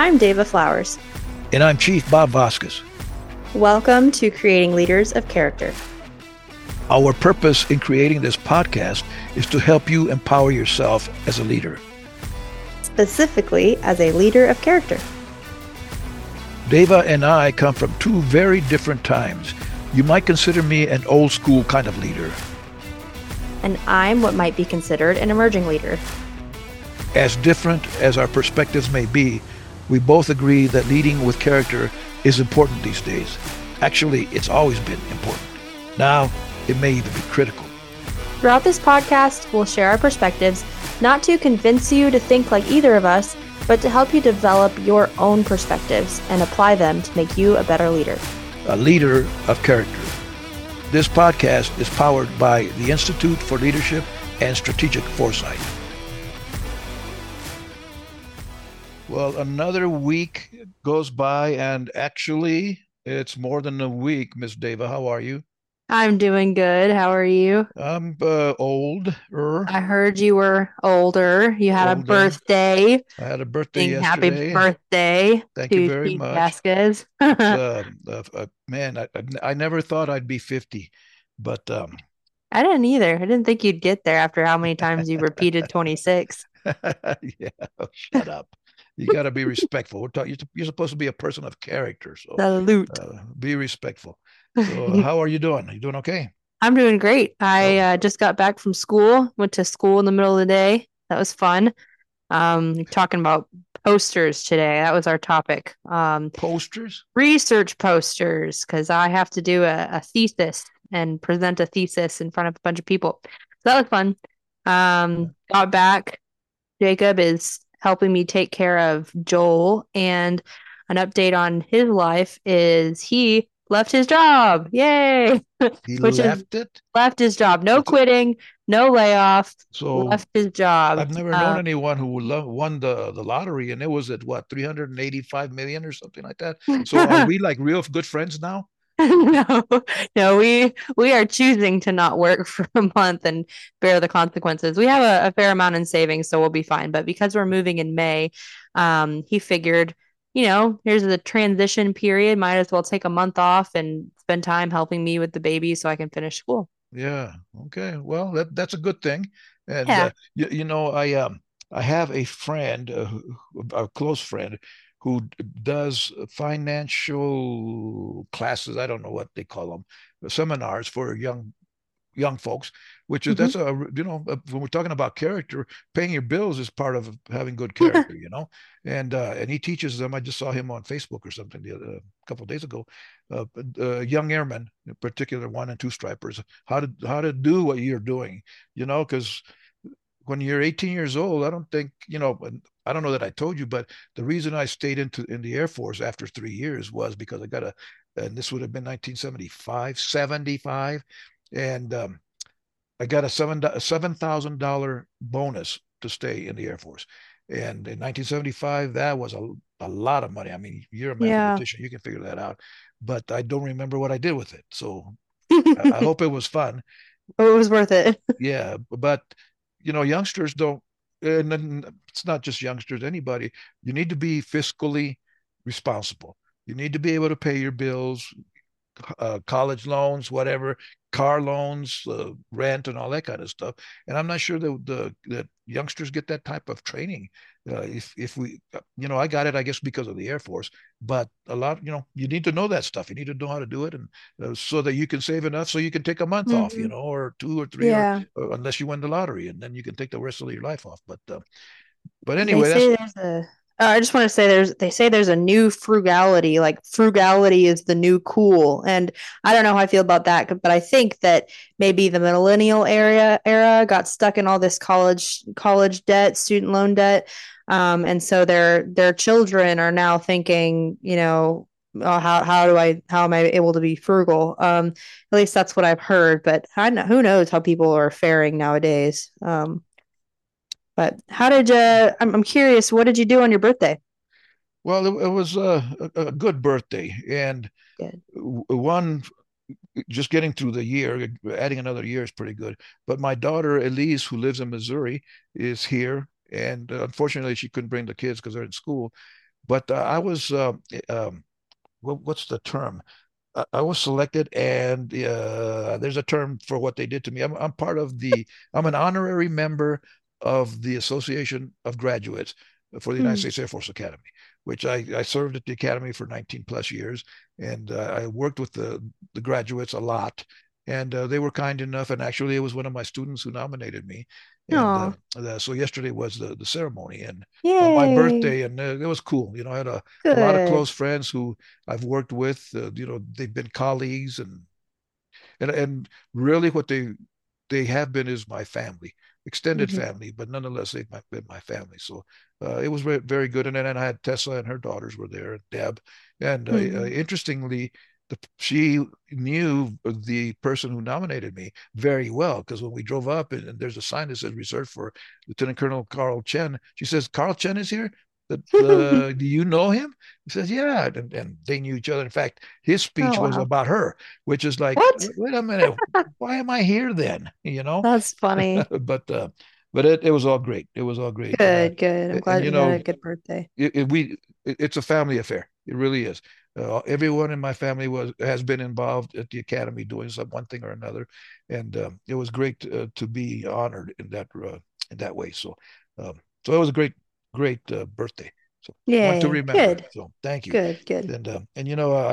I'm Dava Flowers. And I'm Chief Bob Vasquez. Welcome to Creating Leaders of Character. Our purpose in creating this podcast is to help you empower yourself as a leader. Specifically, as a leader of character. Dava and I come from two very different times. You might consider me an old school kind of leader. And I'm what might be considered an emerging leader. As different as our perspectives may be, we both agree that leading with character is important these days. Actually, it's always been important. Now, it may even be critical. Throughout this podcast, we'll share our perspectives, not to convince you to think like either of us, but to help you develop your own perspectives and apply them to make you a better leader. A leader of character. This podcast is powered by the Institute for Leadership and Strategic Foresight. Well, another week goes by, and actually, it's more than a week. Miss Dava, how are you? I'm doing good. How are you? I'm older. I heard you were older. You had a birthday. I had a birthday Happy yesterday. birthday Thank you to very Chief much. Vasquez. Man, I never thought I'd be 50, but I didn't either. I didn't think you'd get there after how many times you repeated 26. Yeah, shut up. You got to be respectful. You're supposed to be a person of character, so Salute. Be respectful. So, how are you doing? Are you doing okay? I'm doing great. I just got back from school. Went to school in the middle of the day. That was fun. Talking about posters today. That was our topic. Posters? Research posters, because I have to do a thesis and present a thesis in front of a bunch of people. So that was fun. Got back. Jacob is helping me take care of Joel, and an update on his life is he left his job. Yay! He left his job. No quitting, no layoff. So left his job. I've never known anyone who won the lottery, and it was at what, 385 million or something like that. So are we like real good friends now? No, we are choosing to not work for a month and bear the consequences. We have a fair amount in savings, so we'll be fine. But because we're moving in May, he figured, here's the transition period. Might as well take a month off and spend time helping me with the baby so I can finish school. Yeah. Okay. Well, that's a good thing. And yeah. I have a friend, a close friend, who does financial classes. I don't know what they call them, seminars for young folks, which is, that's when we're talking about character, paying your bills is part of having good character, and he teaches them. I just saw him on Facebook or something a couple of days ago, young airmen, in particular 1 and 2 stripers, how to do what you're doing, because when you're 18 years old, I don't think, I don't know that I told you, but the reason I stayed in the Air Force after 3 years was because I got and this would have been 1975, and I got a $7,000 bonus to stay in the Air Force. And in 1975, that was a lot of money. I mean, you're a mathematician, you can figure that out. But I don't remember what I did with it. So I hope it was fun. Oh, it was worth it. Yeah, but youngsters don't, and then it's not just youngsters, anybody. You need to be fiscally responsible. You need to be able to pay your bills, college loans, whatever, car loans, rent, and all that kind of stuff. And I'm not sure that youngsters get that type of training. If we, I got it, I guess, because of the Air Force. But a lot, you need to know that stuff. You need to know how to do it, and so that you can save enough so you can take a month off, or 2 or 3, or unless you win the lottery, and then you can take the rest of your life off. But anyway, I just want to say they say there's a new frugality, like frugality is the new cool. And I don't know how I feel about that, but I think that maybe the millennial era got stuck in all this college debt, student loan debt. And so their children are now thinking, how am I able to be frugal? At least that's what I've heard, but who knows how people are faring nowadays. But how did you, I'm curious, what did you do on your birthday? Well, it was a good birthday, and one, just getting through the year, adding another year is pretty good. But my daughter, Elise, who lives in Missouri, is here. And unfortunately, she couldn't bring the kids because they're in school. but I was what's the term? I was selected, and there's a term for what they did to me. I'm part of I'm an honorary member of the Association of Graduates for the United Hmm. States Air Force Academy, which I served at the Academy for 19 plus years, and I worked with the graduates a lot, and they were kind enough. And actually, it was one of my students who nominated me, and Aw, so yesterday was the ceremony, and on my yay. birthday, and it was cool. You know, I had a lot of close Good. friends who I've worked with. They've been colleagues, and really what they have been is my family, extended Hmm. family, but nonetheless been my family. So it was very good. And then I had Tessa and her daughters were there, and Deb. And Hmm. interestingly, she knew the person who nominated me very well, because when we drove up, and there's a sign that says reserved for Lieutenant Colonel Carl Chen. She says, Carl Chen is here. Do you know him? He says, yeah, and they knew each other. In fact, his Oh, speech was wow. about her, which is like, What? wait a minute, why am I here then? That's funny. But it was all great. It was all great, Good, good. I'm and glad you had a good birthday. it's a family affair. It really is. Everyone in my family has been involved at the academy doing one thing or another, and it was great to be honored in that way. So it was a great birthday. So one to Yay. remember. Good, So thank you. good, good. And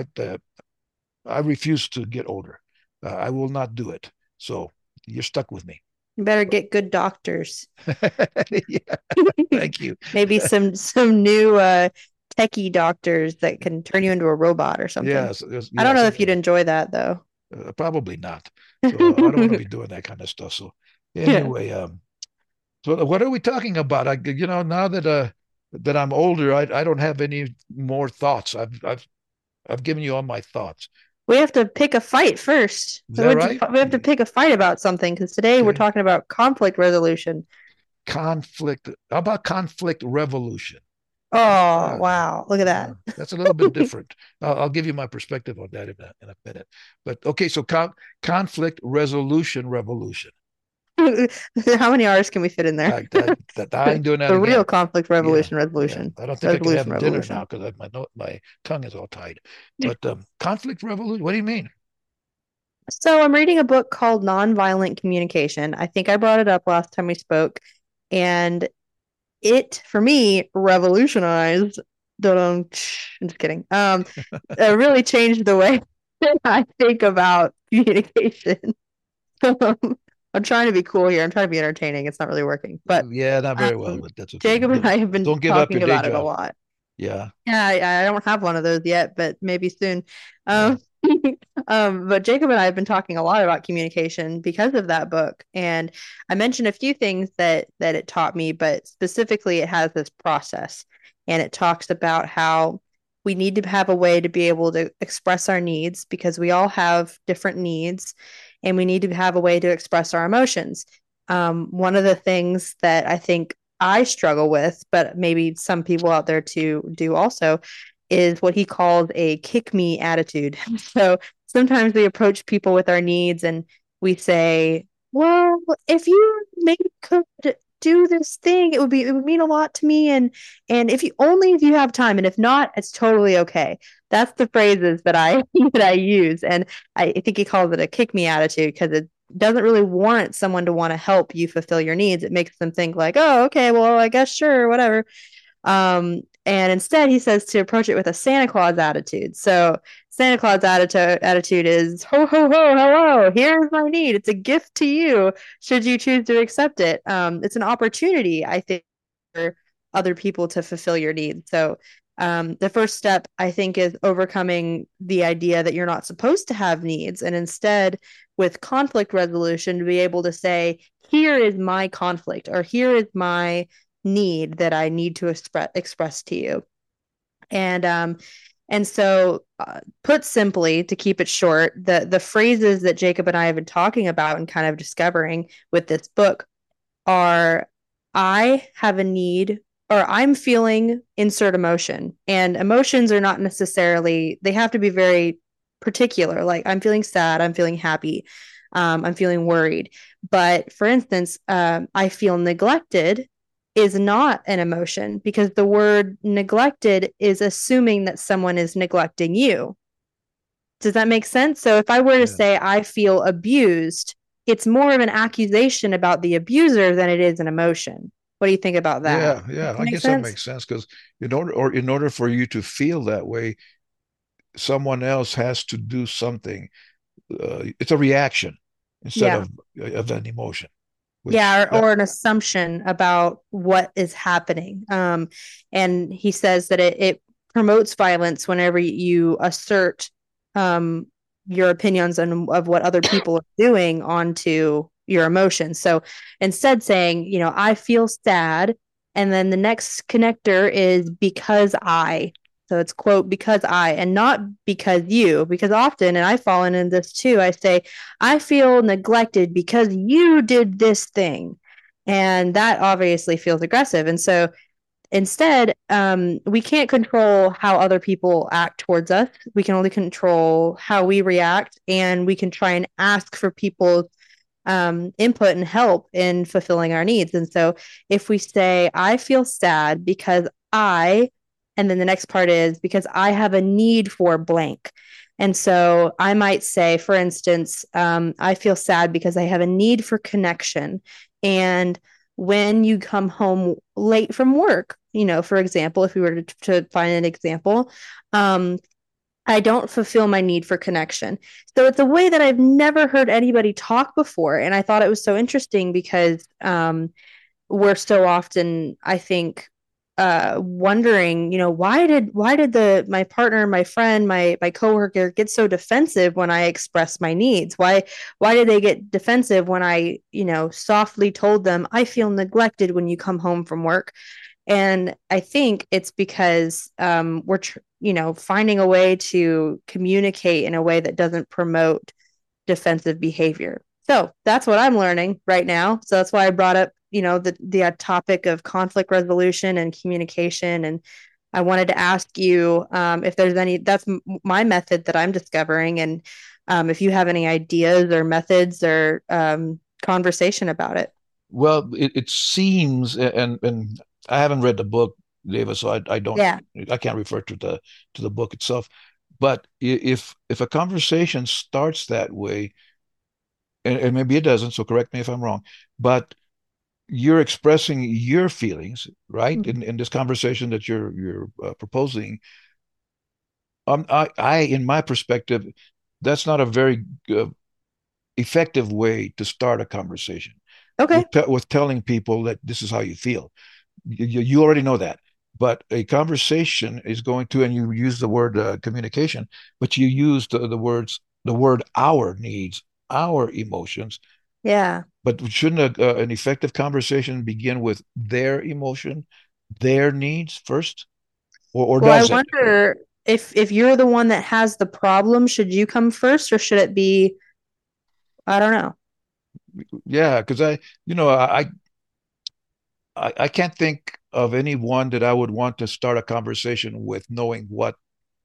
I refuse to get older. I will not do it. So you're stuck with me. You better get good doctors. Yeah, thank you. Maybe some new techie doctors that can turn you into a robot or something. Yes, I don't yes, know if you'd enjoy that though. probably not. So I don't want to be doing that kind of stuff. So Yeah. anyway, so what are we talking about? Now that I'm older, I don't have any more thoughts. I've given you all my thoughts. We have to pick a fight first. Is We that have right? to pick a fight about something because today we're Okay. talking about conflict resolution. Conflict. How about conflict revolution? Oh, Uh, wow. Look at that. that's a little bit different. I'll give you my perspective on that in a minute. But okay, so conflict resolution revolution. How many R's can we fit in there? I ain't doing that The real again. conflict Yeah, revolution, yeah. resolution, I don't think I can resolution, have dinner revolution. now because my tongue is all tied. But conflict revolution. What do you mean? So I'm reading a book called Nonviolent Communication. I think I brought it up last time we spoke, and it for me revolutionized. I'm just kidding. It really changed the way I think about communication. I'm trying to be cool here. I'm trying to be entertaining. It's not really working, but Yeah, not very well, um, but that's okay. Jacob and I have been Don't give up your talking day about it a job. lot. Yeah, Yeah, I don't have one of those yet, but maybe soon. yeah. Um, but Jacob and I have been talking a lot about communication because of that book, and I mentioned a few things that it taught me, but specifically, it has this process, and it talks about how we need to have a way to be able to express our needs because we all have different needs, and we need to have a way to express our emotions. One of the things that I think I struggle with, but maybe some people out there too do also, is what he calls a kick me attitude. So sometimes we approach people with our needs and we say, well, if you maybe could do this thing, it would mean a lot to me. And if you only if you have time, and if not, it's totally okay. That's the phrases that I that I use. And I think he calls it a kick me attitude because it doesn't really warrant someone to want to help you fulfill your needs. It makes them think like, oh, okay, well, I guess sure, whatever. And instead, he says to approach it with a Santa Claus attitude. So Santa Claus attitude is ho ho ho hello. Here's my need. It's a gift to you. Should you choose to accept it, it's an opportunity, I think, for other people to fulfill your needs. So the first step, I think, is overcoming the idea that you're not supposed to have needs, and instead, with conflict resolution, to be able to say, "Here is my conflict," or "Here is my need that I need to express to you." And put simply, to keep it short, the phrases that Jacob and I have been talking about and kind of discovering with this book are, I have a need, or I'm feeling insert emotion. And emotions are not necessarily, they have to be very particular. Like, I'm feeling sad, I'm feeling happy, I'm feeling worried. But for instance, I feel neglected is not an emotion because the word neglected is assuming that someone is neglecting you. Does that make sense? So if I were to Yeah. say I feel abused, it's more of an accusation about the abuser than it is an emotion. What do you think about that? Yeah, Does yeah. that I make guess that sense? makes sense because in order for you to feel that way, someone else has to do something. It's a reaction instead Yeah. of an emotion, which Yeah, that or an assumption about what is happening. And he says that it promotes violence whenever you assert um, your opinions and of what other people are doing onto your emotions. So instead saying, I feel sad, and then the next connector is because I. So it's quote because I and not because you, because often, and I've fallen in this too, I say, I feel neglected because you did this thing. And that obviously feels aggressive. And so instead, we can't control how other people act towards us. We can only control how we react, and we can try and ask for people's input and help in fulfilling our needs. And so if we say, I feel sad because I, and then the next part is because I have a need for blank. And so I might say, for instance, I feel sad because I have a need for connection. And when you come home late from work, for example, if we were to find an example, um, I don't fulfill my need for connection. So it's a way that I've never heard anybody talk before. And I thought it was so interesting because we're so often, I think, wondering, why did the my partner, my friend, my coworker get so defensive when I express my needs? Why did they get defensive when I, softly told them I feel neglected when you come home from work? And I think it's because finding a way to communicate in a way that doesn't promote defensive behavior. So that's what I'm learning right now. So that's why I brought up, the topic of conflict resolution and communication. And I wanted to ask you if there's any. That's my method that I'm discovering, and if you have any ideas or methods or conversation about it. well, it seems, and I haven't read the book, David, so I don't Yeah. I can't refer to the book itself. But if a conversation starts that way, and maybe it doesn't, so correct me if I'm wrong, but you're expressing your feelings, right? Mm-hmm. In this conversation that you're proposing, in my perspective, that's not a very effective way to start a conversation Okay. with telling people that this is how you feel. You already know that. But a conversation is going to, and you use the word communication, but you use the word our needs, our emotions. Yeah. But shouldn't an effective conversation begin with their emotion, their needs first? Or Well, I does it? wonder if you're the one that has the problem, should you come first or should it be, I don't know. Yeah, because I can't think of anyone that I would want to start a conversation with knowing what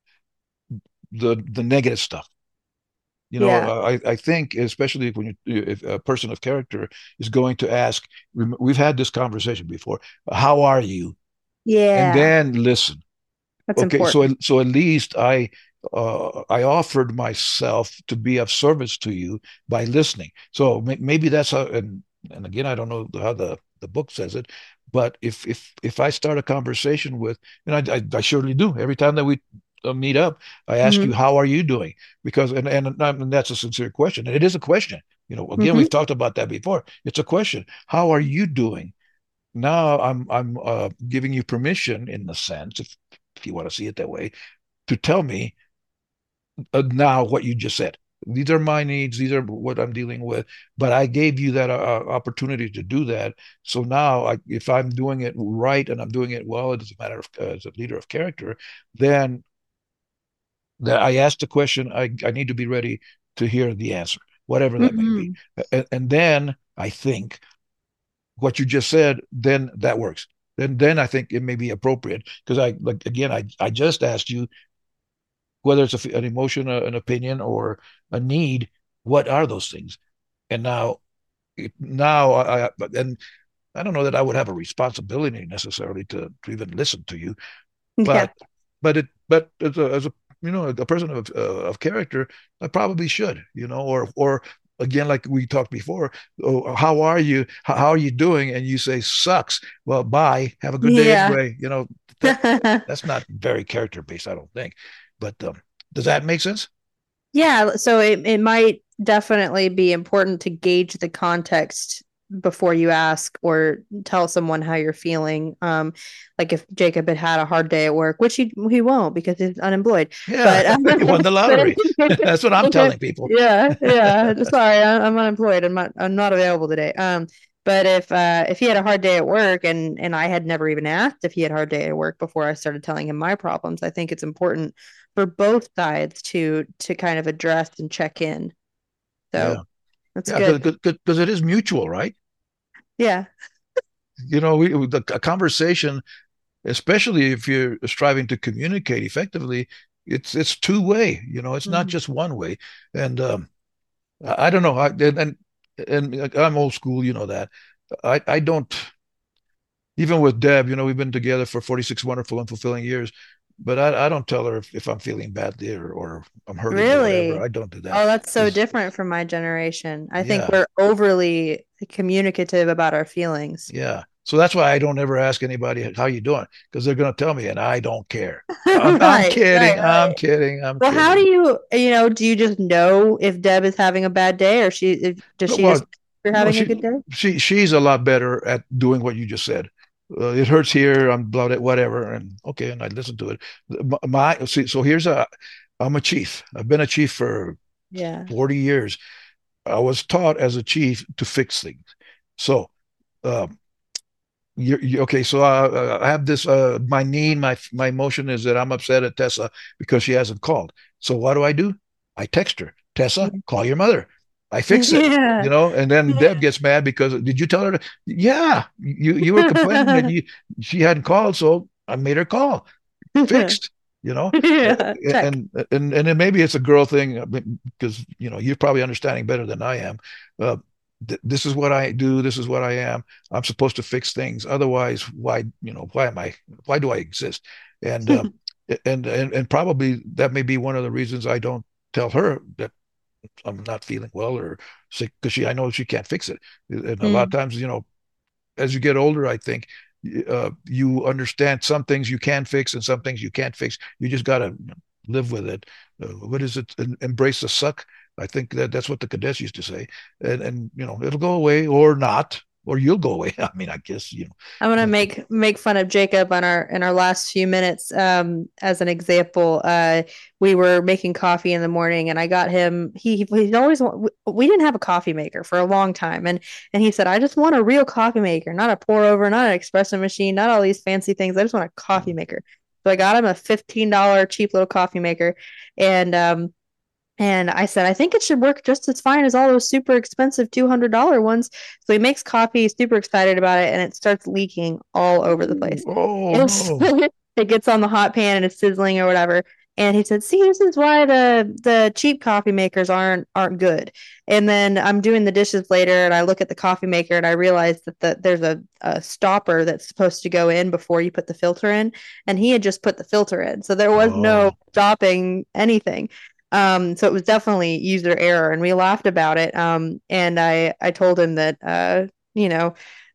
the negative stuff. Yeah. I think especially when if a person of character is going to ask, we've had this conversation before, how are you? And Yeah. then listen. That's Okay, so important. so at least I offered myself to be of service to you by listening. So maybe that's how, and again, I don't know how the book says it, but if I start a conversation with, and I surely do every time that we meet up, I ask you, Hmm. how are you doing? Because and that's a sincere question, and it is a question. Again, Hmm. we've talked about that before. It's a question. How are you doing? Now I'm giving you permission, in the sense, if you want to see it that way, to tell me now what you just said. These are my needs. These are what I'm dealing with. But I gave you that opportunity to do that. So now, if I'm doing it right and I'm doing it well, it doesn't matter if, as a leader of character, then that I asked the question. I need to be ready to hear the answer, whatever that may be. Hmm. And then I think what you just said, then that works. Then I think it may be appropriate because like again, I just asked you whether it's an emotion, an opinion, or a need. What are those things? And now I and I don't know that I would have a responsibility necessarily to even listen to you, Yeah. but as a a person of character, I probably should, or again, like we talked before, oh, how are you? How are you doing? And you say sucks. Well, bye. Have a good day Yeah. anyway. That that's not very character based, I don't think. But does that make sense? Yeah, so it might definitely be important to gauge the context before you ask or tell someone how you're feeling. Like if Jacob had a hard day at work, which he won't because he's unemployed. Yeah, But you won the lottery. That's what I'm telling people. yeah, yeah. Sorry, I'm unemployed. I'm not available today. But if he had a hard day at work and I had never even asked if he had a hard day at work before I started telling him my problems, I think it's important for both sides to kind of address and check in. Yeah, So that's yeah, good. because it is mutual, right? Yeah. A conversation, especially if you're striving to communicate effectively, it's two way. It's not Mhm. just one way. And I don't know. And I'm old school. You know that. I don't. Even with Deb, we've been together for 46 wonderful and fulfilling years, but I don't tell her if I'm feeling badly or I'm hurting or whatever. Really? I don't do that Oh, that's so because, different from my generation. I think yeah, we're overly communicative about our feelings. yeah. So that's why I don't ever ask anybody how you doing because they're going to tell me and I don't care. I'm Right, right, kidding. I'm right. kidding. I'm Well, how do kidding. do you just know if Deb is having a bad day or does No, she just well, you're no, having a good day? she's a lot better at doing what you just said. It hurts here. I'm bloated, whatever, and okay, and I listen to it. So I'm a chief. I've been a chief for Yeah. 40 years. I was taught as a chief to fix things. So, um, okay. So I have this. My need, my emotion is that I'm upset at Tessa because she hasn't called. So what do? I text her, Tessa, call your mother. I fix it, Yeah. and then Yeah. Deb gets mad because did you tell her to? Yeah, you were complaining that she hadn't called, so I made her call. Fixed, you know. Yeah. Check. And then maybe it's a girl thing because you're probably understanding better than I am. Uh, this is what I do. This is what I am. I'm supposed to fix things. Otherwise, why do I exist? And and probably that may be one of the reasons I don't tell her that I'm not feeling well or sick because I know she can't fix it. And a lot of Mm. times, as you get older, I think you understand some things you can fix and some things you can't fix. You just got to live with it. What is it? Embrace the suck. I think that's what the cadets used to say, and it'll go away or not, or you'll go away. I mean, I guess I'm gonna you know. make fun of Jacob on our in our last few minutes. As an example, we were making coffee in the morning, and I got him. He's always we didn't have a coffee maker for a long time, and he said, "I just want a real coffee maker, not a pour over, not an espresso machine, not all these fancy things. I just want a coffee maker." So I got him a $15 cheap little coffee maker, and and I said, I think it should work just as fine as all those super expensive $200 ones. So he makes coffee, super excited about it, and it starts leaking all over the place. Oh It's, no! it gets on the hot pan and it's sizzling or whatever. And he said, "See, this is why the cheap coffee makers aren't good." And then I'm doing the dishes later, and I look at the coffee maker, and I realize that there's a stopper that's supposed to go in before you put the filter in, and he had just put the filter in, so there was no Oh, stopping anything. So it was definitely user error, and we laughed about it. And I told him that you know,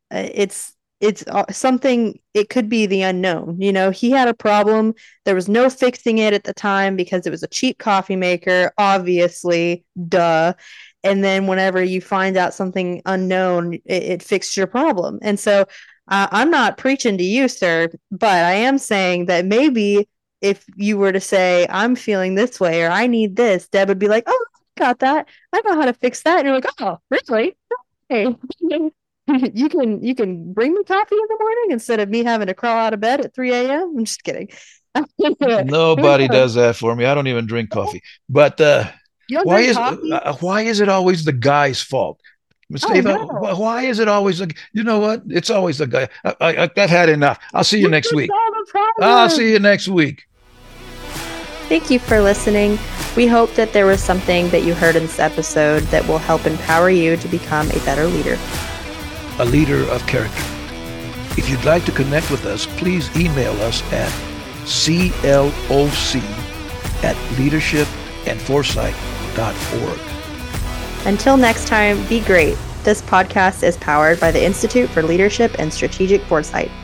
it's something. It could be the unknown. He had a problem. There was no fixing it at the time because it was a cheap coffee maker, obviously, duh. And then whenever you find out something unknown, it fixed your problem. And so I'm not preaching to you, sir, but I am saying that maybe if you were to say, I'm feeling this way or I need this, Deb would be like, oh, I got that. I know how to fix that. And you're like, oh, really? Hey, you can bring me coffee in the morning instead of me having to crawl out of bed at 3 a.m. I'm just kidding. nobody does that for me. I don't even drink coffee. But You don't drink coffee? why is it always the guy's fault? Miss Oh Ava, no. why is it always you know what? It's always the guy. I've had enough. I'll see you You next can week. solve a I'll see problem. you next week. Thank you for listening. We hope that there was something that you heard in this episode that will help empower you to become a better leader. A leader of character. If you'd like to connect with us, please email us at cloc@leadershipandforesight.org. Until next time, be great. This podcast is powered by the Institute for Leadership and Strategic Foresight.